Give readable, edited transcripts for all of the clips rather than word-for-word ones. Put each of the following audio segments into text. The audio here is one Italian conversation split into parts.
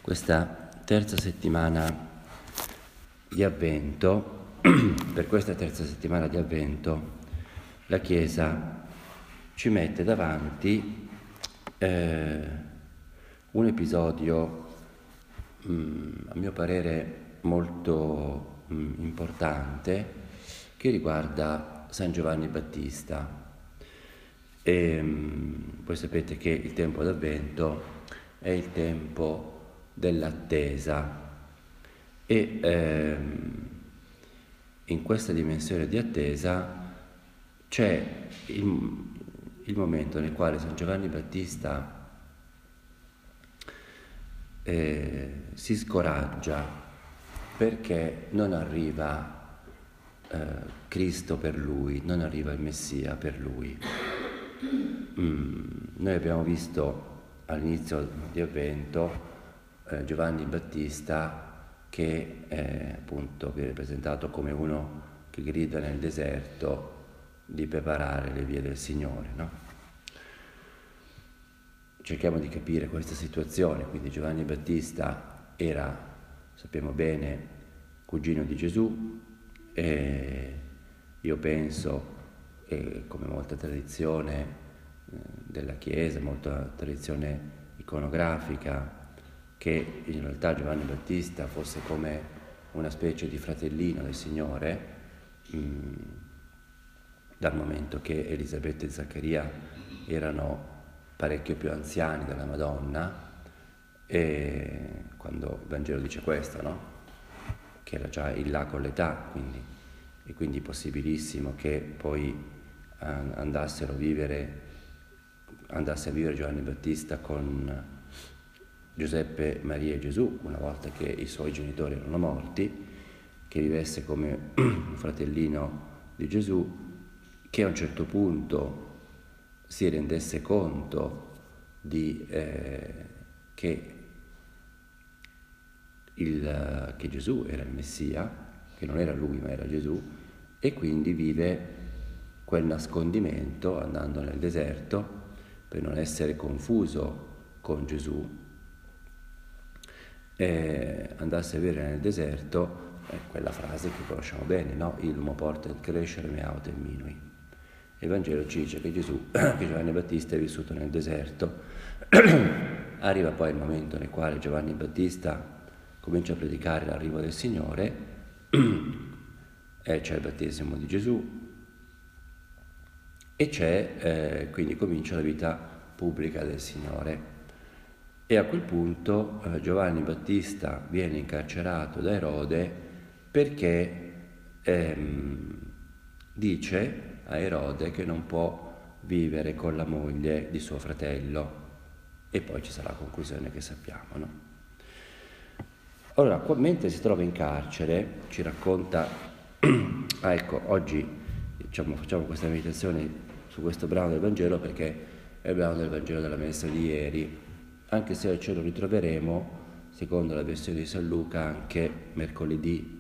questa terza settimana di Avvento, per questa terza settimana di Avvento, la Chiesa ci mette davanti un episodio, a mio parere, molto importante, che riguarda San Giovanni Battista. Voi sapete che il tempo d'Avvento è il tempo dell'attesa e in questa dimensione di attesa c'è il momento nel quale San Giovanni Battista si scoraggia perché non arriva Cristo per lui, non arriva il Messia per lui. Noi abbiamo visto all'inizio di Avvento Giovanni Battista che appunto viene presentato come uno che grida nel deserto di preparare le vie del Signore, no? Cerchiamo di capire questa situazione. Quindi Giovanni Battista era, sappiamo bene, cugino di Gesù, e io penso, come molta tradizione della Chiesa, molta tradizione iconografica, che in realtà Giovanni Battista fosse come una specie di fratellino del Signore, dal momento che Elisabetta e Zaccaria erano parecchio più anziani della Madonna, e quando il Vangelo dice questo, no? Che era già in là con l'età, quindi possibilissimo che poi andasse a vivere Giovanni Battista con Giuseppe, Maria e Gesù, una volta che i suoi genitori erano morti, che vivesse come un fratellino di Gesù, che a un certo punto si rendesse conto che Gesù era il Messia, che non era lui ma era Gesù, e quindi vive quel nascondimento andando nel deserto per non essere confuso con Gesù. Andasse a vivere nel deserto, quella frase che conosciamo bene, no? Ilmo portet crescere me aut in minui. Il Vangelo ci dice che Giovanni Battista è vissuto nel deserto. Arriva poi il momento nel quale Giovanni Battista comincia a predicare l'arrivo del Signore, c'è il battesimo di Gesù e quindi comincia la vita pubblica del Signore. E a quel punto Giovanni Battista viene incarcerato da Erode perché dice a Erode che non può vivere con la moglie di suo fratello, e poi ci sarà la conclusione che sappiamo, no? Allora, mentre si trova in carcere, ci racconta, ecco, oggi facciamo questa meditazione su questo brano del Vangelo perché è il brano del Vangelo della messa di ieri, anche se ce lo ritroveremo, secondo la versione di San Luca, anche mercoledì,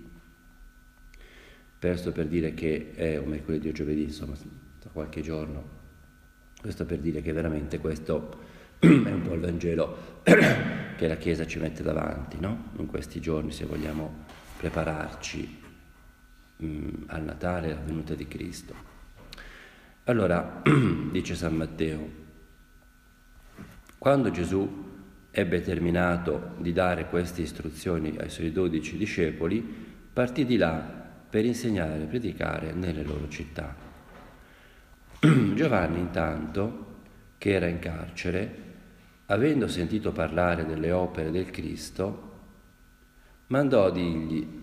per dire che è un mercoledì o giovedì, insomma, tra qualche giorno. Questo per dire che veramente questo è un po' il Vangelo che la Chiesa ci mette davanti, no? In questi giorni, se vogliamo prepararci al Natale, alla venuta di Cristo. Allora, dice San Matteo, quando Gesù ebbe terminato di dare queste istruzioni ai suoi 12 discepoli, partì di là per insegnare e predicare nelle loro città. Giovanni, intanto, che era in carcere, avendo sentito parlare delle opere del Cristo, mandò a dirgli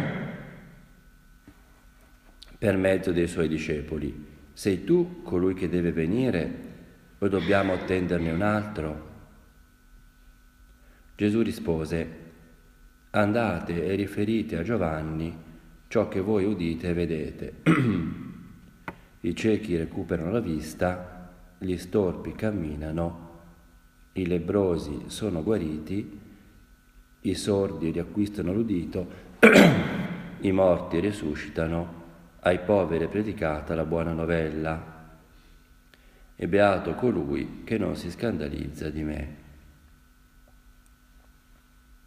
per mezzo dei suoi discepoli: sei tu colui che deve venire o dobbiamo attenderne un altro? Gesù rispose: andate e riferite a Giovanni ciò che voi udite e vedete. I ciechi recuperano la vista, gli storpi camminano, i lebbrosi sono guariti, i sordi riacquistano l'udito, i morti risuscitano, ai poveri è predicata la buona novella. E beato colui che non si scandalizza di me.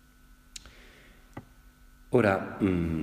Ora,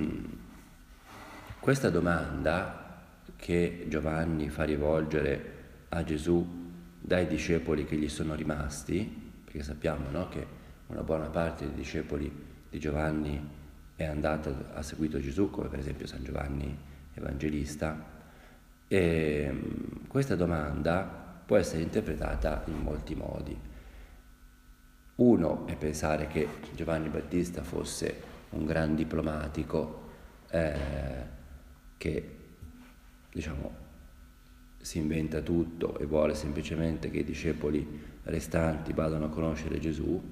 questa domanda che Giovanni fa rivolgere a Gesù dai discepoli che gli sono rimasti, perché sappiamo, no, che una buona parte dei discepoli di Giovanni è andata, ha seguito Gesù, come per esempio San Giovanni Evangelista, e questa domanda può essere interpretata in molti modi. Uno è pensare che Giovanni Battista fosse un gran diplomatico che, diciamo, si inventa tutto e vuole semplicemente che i discepoli restanti vadano a conoscere Gesù,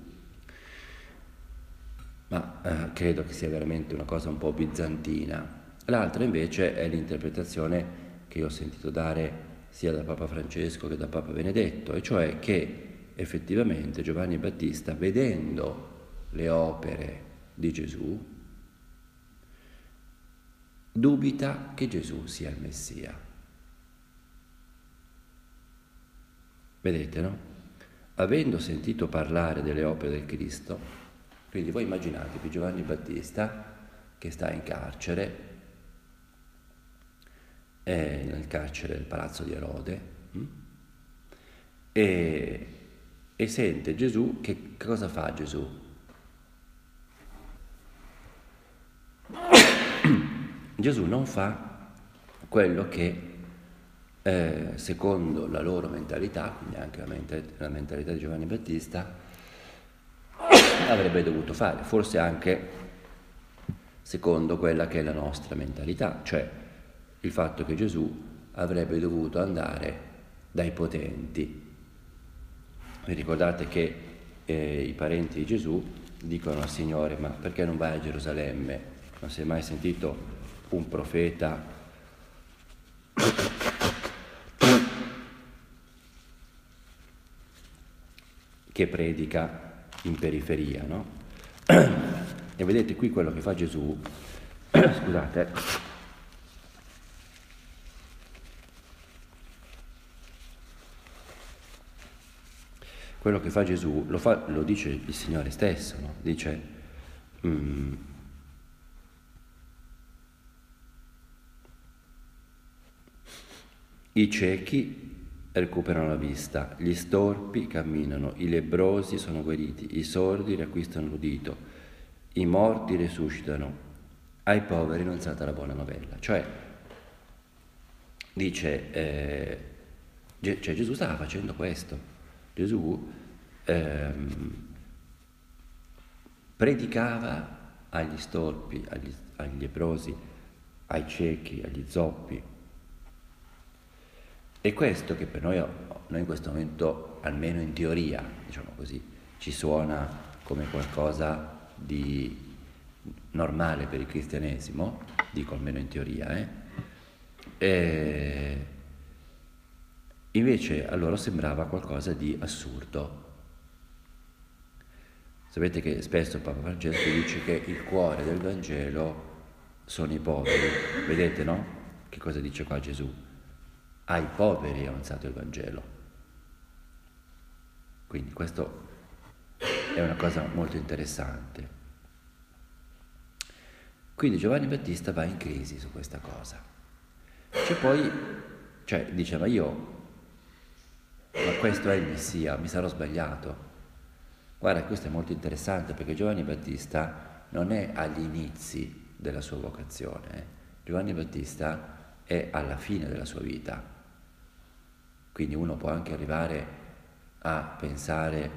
ma credo che sia veramente una cosa un po' bizantina. L'altra invece è l'interpretazione che io ho sentito dare sia da Papa Francesco che da Papa Benedetto, e cioè che effettivamente Giovanni Battista, vedendo le opere di Gesù, dubita che Gesù sia il Messia. Vedete, no? Avendo sentito parlare delle opere del Cristo, quindi voi immaginatevi Giovanni Battista che sta in carcere, nel carcere del palazzo di Erode, e sente Gesù. Che cosa fa Gesù? Gesù non fa quello che secondo la loro mentalità, quindi anche la mentalità di Giovanni Battista, avrebbe dovuto fare, forse anche secondo quella che è la nostra mentalità, cioè il fatto che Gesù avrebbe dovuto andare dai potenti. Vi ricordate che i parenti di Gesù dicono al Signore: ma perché non vai a Gerusalemme? Non si è mai sentito un profeta che predica in periferia, no? E vedete qui quello che fa Gesù, scusate, quello che fa Gesù lo dice il Signore stesso, no? Dice i ciechi recuperano la vista, gli storpi camminano, i lebbrosi sono guariti, i sordi riacquistano l'udito, i morti risuscitano, ai poveri non salta la buona novella. Cioè, dice, cioè Gesù stava facendo questo. Gesù predicava agli storpi, agli lebbrosi, ai ciechi, agli zoppi. E questo che per noi in questo momento, almeno in teoria, diciamo così, ci suona come qualcosa di normale per il cristianesimo, dico almeno in teoria, invece a loro sembrava qualcosa di assurdo. Sapete che spesso Papa Francesco dice che il cuore del Vangelo sono i poveri. Vedete, no? Che cosa dice qua Gesù? Ai poveri è avanzato il Vangelo. Quindi questo è una cosa molto interessante. Quindi Giovanni Battista va in crisi su questa cosa. Dice, ma questo è il Messia, mi sarò sbagliato. Guarda, questo è molto interessante perché Giovanni Battista non è agli inizi della sua vocazione, Giovanni Battista è alla fine della sua vita. Quindi uno può anche arrivare a pensare,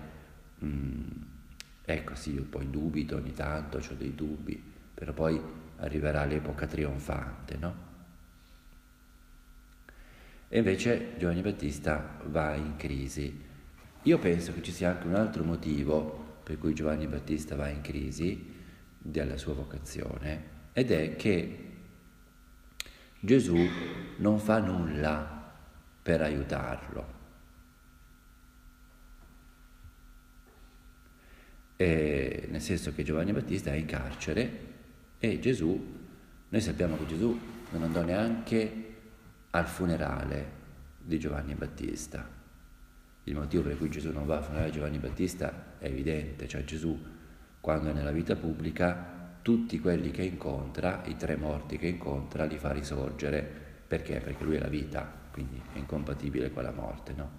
ecco sì, io poi dubito ogni tanto, ho dei dubbi, però poi arriverà l'epoca trionfante, no? E invece Giovanni Battista va in crisi. Io penso che ci sia anche un altro motivo per cui Giovanni Battista va in crisi della sua vocazione, ed è che Gesù non fa nulla per aiutarlo. Nel senso che Giovanni Battista è in carcere e noi sappiamo che Gesù non andò neanche al funerale di Giovanni Battista. Il motivo per cui Gesù non va al funerale di Giovanni Battista è evidente, cioè Gesù, quando è nella vita pubblica, tutti quelli che incontra, i 3 morti che incontra, li fa risorgere. Perché? Perché lui è la vita, quindi è incompatibile con la morte, no?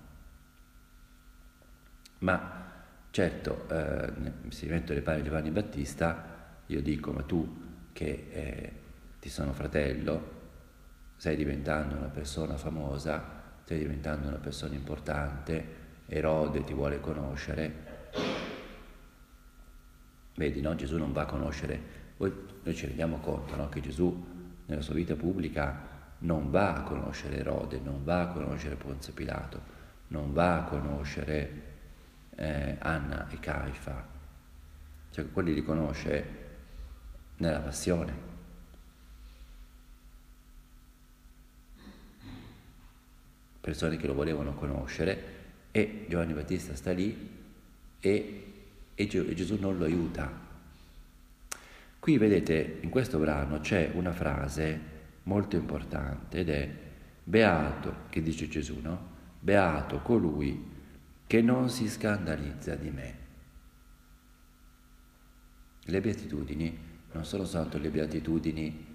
Ma certo, si metto le panni di Giovanni Battista, io dico, ma tu che ti sono fratello, stai diventando una persona famosa, stai diventando una persona importante, Erode ti vuole conoscere. Vedi, no? Gesù non va a conoscere, noi ci rendiamo conto, no? Che Gesù nella sua vita pubblica non va a conoscere Erode, non va a conoscere Ponzio Pilato, non va a conoscere Anna e Caifa, cioè quelli li conosce nella passione. Persone che lo volevano conoscere, e Giovanni Battista sta lì e Gesù non lo aiuta. Qui vedete, in questo brano c'è una frase molto importante ed è beato, che dice Gesù, no? Beato colui che non si scandalizza di me. Le beatitudini non sono soltanto le beatitudini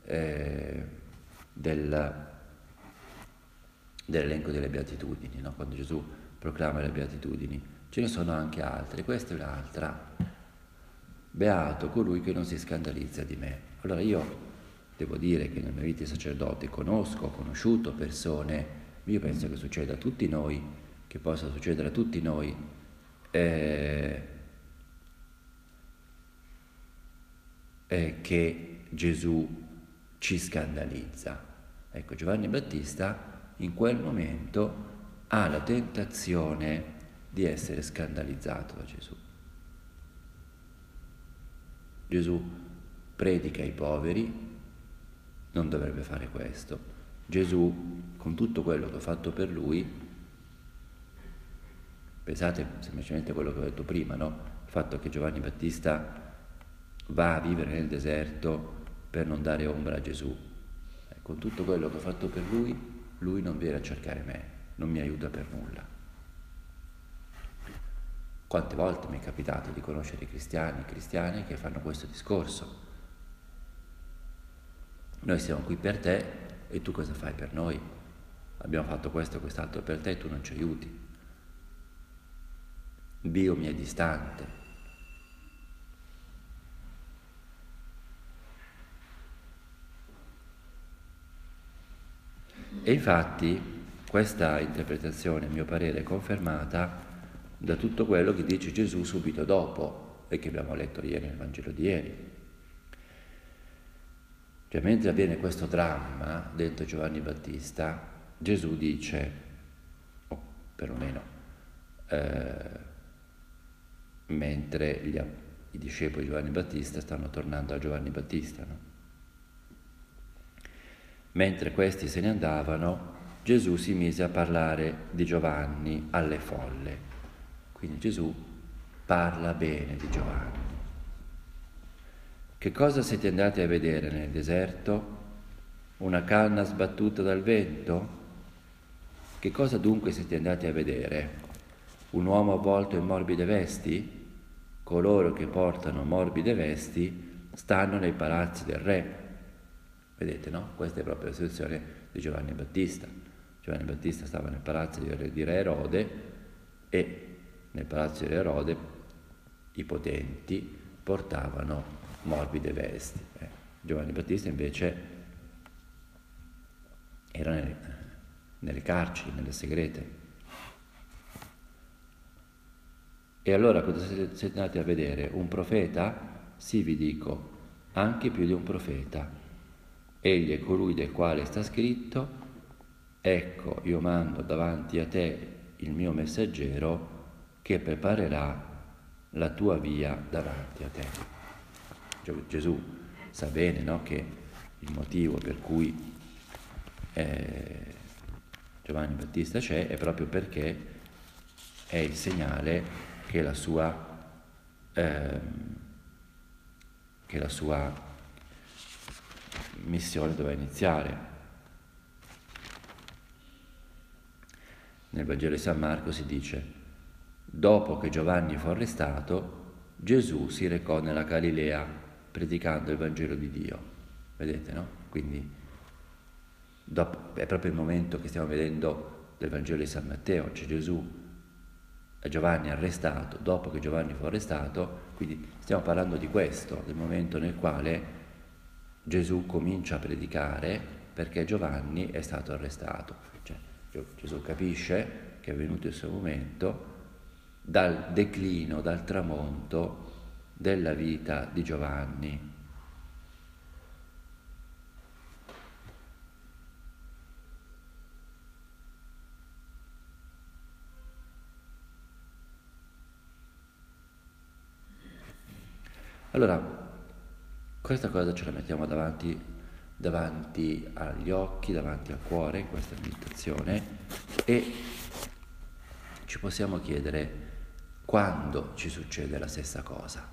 dell'elenco delle beatitudini, no? Quando Gesù proclama le beatitudini, ce ne sono anche altre, questa è un'altra. Beato colui che non si scandalizza di me. Allora io devo dire che nella mia vita di sacerdote ho conosciuto persone, io penso che succeda a tutti noi, che possa succedere a tutti noi, che Gesù ci scandalizza. Ecco, Giovanni Battista in quel momento ha la tentazione di essere scandalizzato da Gesù. Gesù predica ai poveri, non dovrebbe fare questo. Gesù, con tutto quello che ho fatto per lui, pensate semplicemente a quello che ho detto prima, no? Il fatto che Giovanni Battista va a vivere nel deserto per non dare ombra a Gesù. Con tutto quello che ho fatto per lui non viene a cercare me, non mi aiuta per nulla. Quante volte mi è capitato di conoscere cristiani e cristiane che fanno questo discorso. Noi siamo qui per te e tu cosa fai per noi? Abbiamo fatto questo e quest'altro per te e tu non ci aiuti. Dio mi è distante. E infatti questa interpretazione, a mio parere, è confermata da tutto quello che dice Gesù subito dopo e che abbiamo letto ieri nel Vangelo di ieri. Cioè, mentre avviene questo dramma dentro Giovanni Battista, Gesù dice, o perlomeno mentre i discepoli di Giovanni Battista stanno tornando a Giovanni Battista, no? Mentre questi se ne andavano, Gesù si mise a parlare di Giovanni alle folle. Quindi Gesù parla bene di Giovanni. Che cosa siete andati a vedere nel deserto? Una canna sbattuta dal vento? Che cosa dunque siete andati a vedere? Un uomo avvolto in morbide vesti? Coloro che portano morbide vesti stanno nei palazzi del re. Vedete, no? Questa è proprio la situazione di Giovanni Battista. Giovanni Battista stava nel palazzo di re Erode e nel palazzo di re Erode i potenti portavano morbide vesti. Giovanni Battista invece era nelle carceri, nelle segrete. E allora cosa siete andati a vedere? Un profeta? Sì, vi dico, anche più di un profeta. Egli è colui del quale sta scritto: ecco, io mando davanti a te il mio messaggero che preparerà la tua via davanti a te. Gesù sa bene, no, che il motivo per cui Giovanni Battista c'è è proprio perché è il segnale che la sua missione doveva iniziare. Nel Vangelo di San Marco si dice: dopo che Giovanni fu arrestato, Gesù si recò nella Galilea predicando il Vangelo di Dio. Vedete, no? Quindi è proprio il momento che stiamo vedendo del Vangelo di San Matteo, c'è Gesù, Giovanni arrestato, dopo che Giovanni fu arrestato, quindi stiamo parlando di questo, del momento nel quale Gesù comincia a predicare perché Giovanni è stato arrestato. Cioè, Gesù capisce che è venuto il suo momento dal declino, dal tramonto della vita di Giovanni. Allora, questa cosa ce la mettiamo davanti agli occhi, davanti al cuore, in questa meditazione, e ci possiamo chiedere quando ci succede la stessa cosa.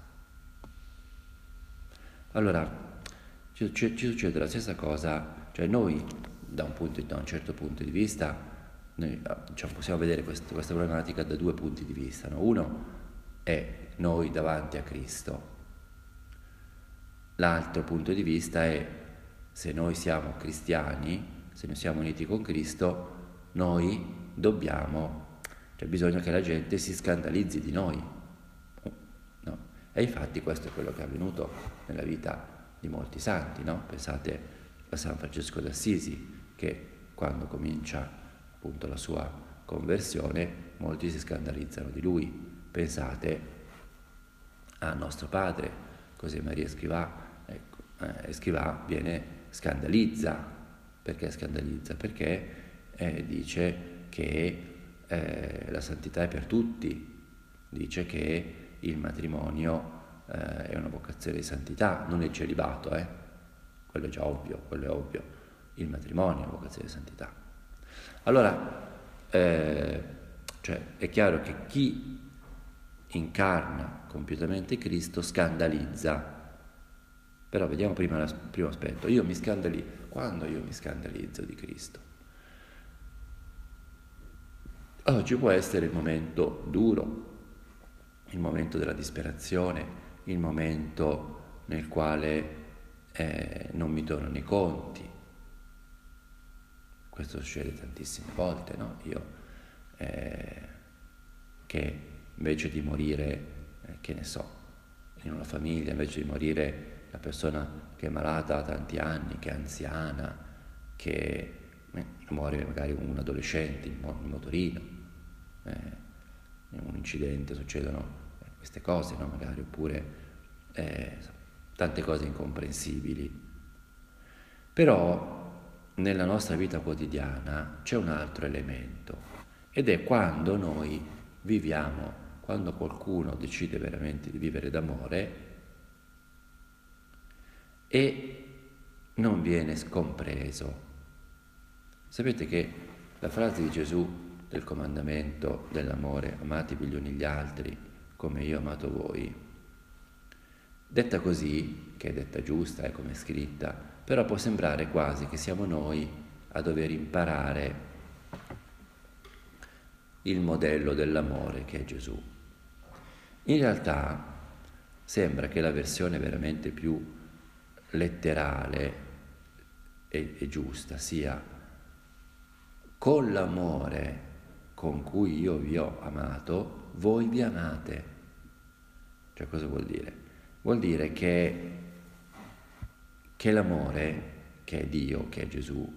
Allora, ci succede la stessa cosa, cioè noi da un certo punto di vista, noi diciamo, possiamo vedere questa problematica da due punti di vista, no? Uno è noi davanti a Cristo. L'altro punto di vista è se noi siamo cristiani, se noi siamo uniti con Cristo, noi bisogna che la gente si scandalizzi di noi. No? E infatti questo è quello che è avvenuto nella vita di molti santi, no? Pensate a San Francesco d'Assisi, che quando comincia appunto la sua conversione, molti si scandalizzano di lui. Pensate a nostro padre, José María Escrivá. Escrivá scandalizza. Perché scandalizza? Perché dice che la santità è per tutti, dice che il matrimonio è una vocazione di santità, non il celibato, quello è già ovvio, quello è ovvio, il matrimonio è una vocazione di santità. Allora, cioè è chiaro che chi incarna compiutamente Cristo scandalizza. Però vediamo prima il primo aspetto. Quando io mi scandalizzo di Cristo? Allora, ci può essere il momento duro, il momento della disperazione, il momento nel quale non mi tornano i conti. Questo succede tantissime volte, no? Io che invece di morire, che ne so, in una famiglia, invece di morire la persona che è malata da tanti anni, che è anziana, che muore magari un adolescente in motorino, in un incidente succedono queste cose, no? Magari, oppure tante cose incomprensibili. Però nella nostra vita quotidiana c'è un altro elemento, ed è quando noi viviamo, quando qualcuno decide veramente di vivere d'amore e non viene scompreso. Sapete che la frase di Gesù del comandamento dell'amore, amatevi gli uni gli altri come io ho amato voi, detta così, che è detta giusta, è come è scritta, però può sembrare quasi che siamo noi a dover imparare il modello dell'amore che è Gesù. In realtà sembra che la versione veramente più letterale e giusta sia: con l'amore con cui io vi ho amato, voi vi amate. Cioè, cosa vuol dire? Vuol dire che l'amore, che è Dio, che è Gesù,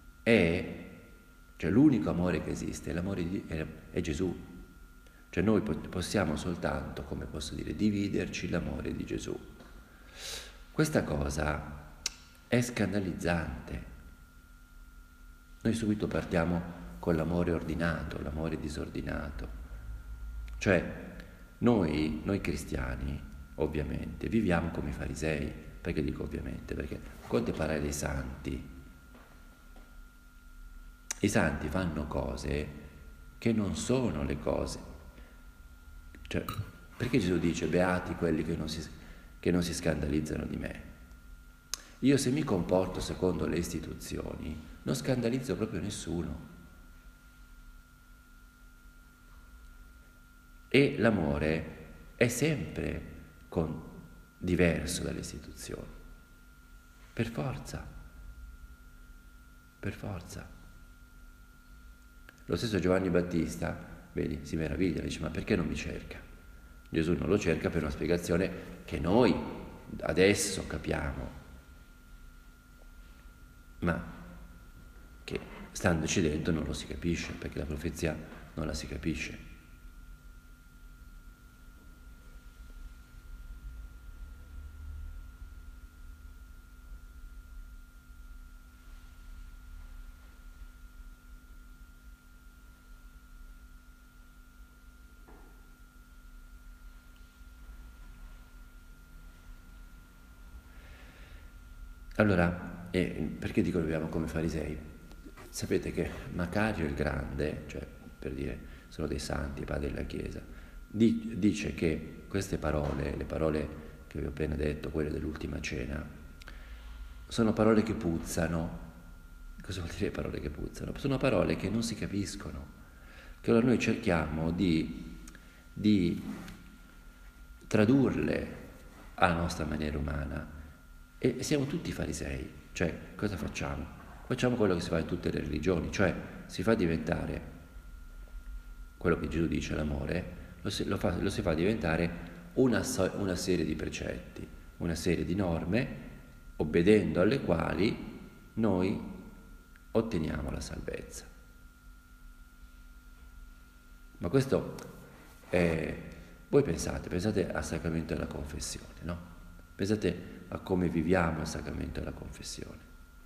cioè l'unico amore che esiste, l'amore è Gesù. Cioè noi possiamo soltanto, come posso dire, dividerci l'amore di Gesù. Questa cosa è scandalizzante. Noi subito partiamo con l'amore ordinato, l'amore disordinato. Cioè noi cristiani, ovviamente, viviamo come i farisei. Perché dico ovviamente? Perché quando parlare dei santi, i santi fanno cose che non sono le cose. Cioè, perché Gesù dice beati quelli che non si scandalizzano di me? Io, se mi comporto secondo le istituzioni, non scandalizzo proprio nessuno. E l'amore è sempre diverso dalle istituzioni. Per forza, per forza. Lo stesso Giovanni Battista, vedi, si meraviglia, dice: ma perché non mi cerca? Gesù non lo cerca per una spiegazione che noi adesso capiamo, ma che standoci dentro non lo si capisce, perché la profezia non la si capisce. Allora, perché dico viviamo come farisei? Sapete che Macario il Grande, cioè per dire sono dei santi, padri della Chiesa, dice che queste parole, le parole che vi ho appena detto, quelle dell'ultima cena, sono parole che puzzano. Cosa vuol dire parole che puzzano? Sono parole che non si capiscono, che allora noi cerchiamo di tradurle alla nostra maniera umana. E siamo tutti farisei, cioè cosa facciamo? Facciamo quello che si fa in tutte le religioni, cioè si fa diventare quello che Gesù dice, l'amore, lo si fa diventare una serie di precetti, una serie di norme, obbedendo alle quali noi otteniamo la salvezza. Ma questo è... Voi pensate al sacramento della confessione, no? Pensate a come viviamo il sacramento della confessione.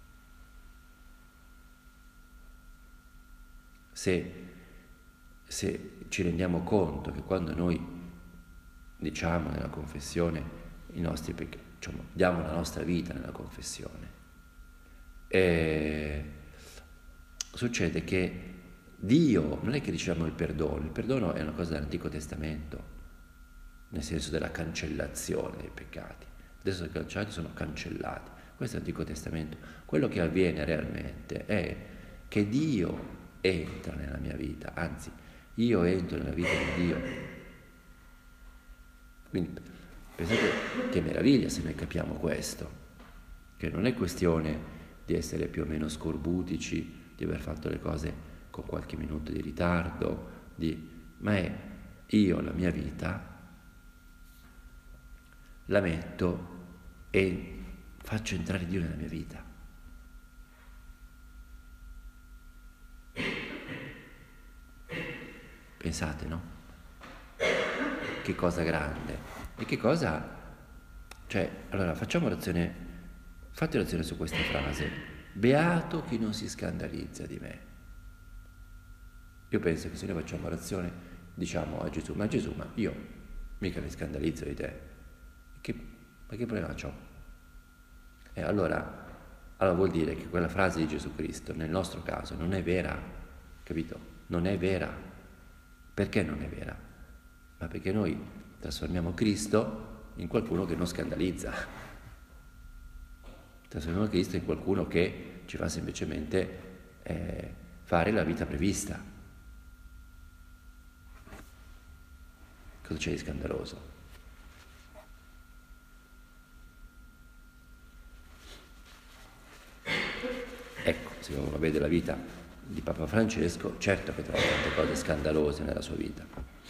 Se ci rendiamo conto che quando noi diciamo nella confessione i nostri peccati, diciamo, diamo la nostra vita nella confessione, succede che Dio non è che diciamo il perdono è una cosa dell'Antico Testamento, nel senso della cancellazione dei peccati. Adesso i peccati sono cancellati, questo è l'Antico Testamento. Quello che avviene realmente è che Dio entra nella mia vita, anzi io entro nella vita di Dio. Quindi pensate che meraviglia se noi capiamo questo, che non è questione di essere più o meno scorbutici, di aver fatto le cose con qualche minuto di ritardo, ma è io la mia vita la metto e faccio entrare Dio nella mia vita. Pensate, no? Che cosa grande. E che cosa... Cioè, allora, fate orazione su questa frase. Beato chi non si scandalizza di me. Io penso che se noi facciamo orazione, diciamo a Gesù, ma io mica mi scandalizzo di te. Ma che problema c'ho? Allora vuol dire che quella frase di Gesù Cristo, nel nostro caso, non è vera, capito? Non è vera. Perché non è vera? Ma perché noi trasformiamo Cristo in qualcuno che non scandalizza. Trasformiamo Cristo in qualcuno che ci fa semplicemente fare la vita prevista. Cosa c'è di scandaloso? Ecco, se uno vede la vita di Papa Francesco, certo che trova tante cose scandalose nella sua vita.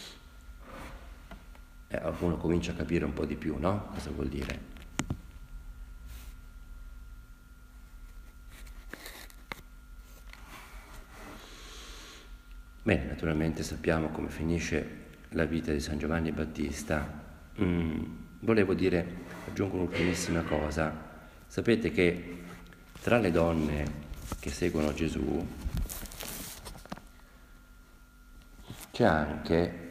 Uno comincia a capire un po' di più, no? Cosa vuol dire? Bene, naturalmente sappiamo come finisce la vita di San Giovanni Battista. Volevo dire, aggiungo un'ultimissima cosa. Sapete che tra le donne che seguono Gesù c'è anche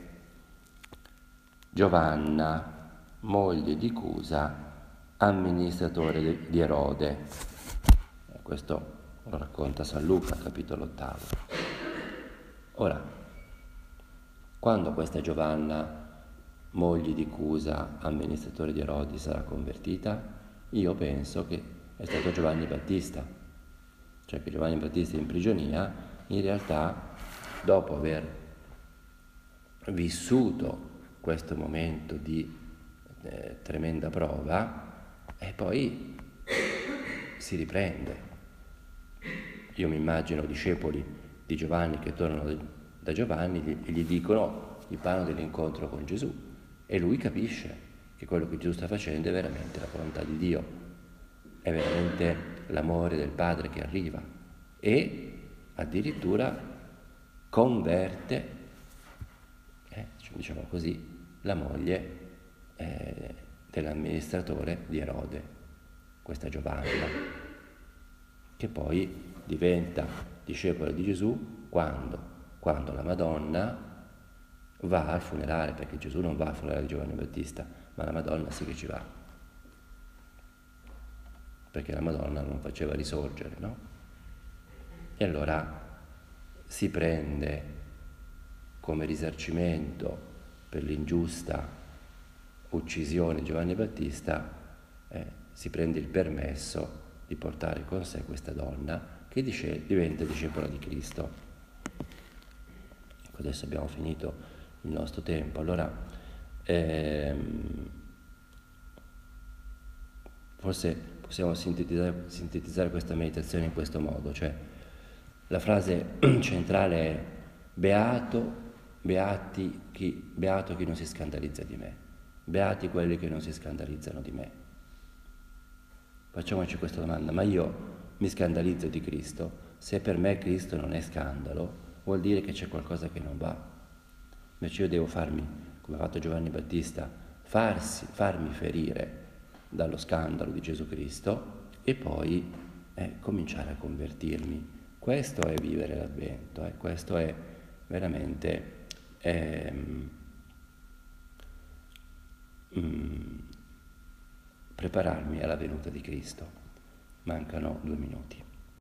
Giovanna, moglie di Cusa, amministratore di Erode. Questo lo racconta San Luca, capitolo 8. Ora, quando questa Giovanna, moglie di Cusa, amministratore di Erode, sarà convertita, io penso che è stato Giovanni Battista, cioè che Giovanni Battista in prigionia, in realtà, dopo aver vissuto questo momento di tremenda prova e poi si riprende. Io mi immagino discepoli di Giovanni che tornano da Giovanni e gli dicono, gli parlano dell'incontro con Gesù e lui capisce che quello che Gesù sta facendo è veramente la volontà di Dio, è veramente l'amore del Padre che arriva e addirittura converte, diciamo così, la moglie dell'amministratore di Erode, questa Giovanna, che poi diventa discepola di Gesù quando la Madonna va al funerale, perché Gesù non va al funerale di Giovanni Battista, ma la Madonna sì che ci va, perché la Madonna non faceva risorgere, no? E allora si prende come risarcimento per l'ingiusta uccisione di Giovanni Battista, si prende il permesso di portare con sé questa donna che diventa discepola di Cristo. Ecco, adesso abbiamo finito il nostro tempo, allora forse possiamo sintetizzare questa meditazione in questo modo, cioè la frase centrale è beato chi non si scandalizza di me, beati quelli che non si scandalizzano di me. Facciamoci questa domanda, ma io mi scandalizzo di Cristo? Se per me Cristo non è scandalo, vuol dire che c'è qualcosa che non va. Invece io devo farmi, come ha fatto Giovanni Battista, farmi ferire dallo scandalo di Gesù Cristo e poi cominciare a convertirmi. Questo è vivere l'Avvento, questo è veramente prepararmi alla venuta di Cristo. Mancano 2 minuti.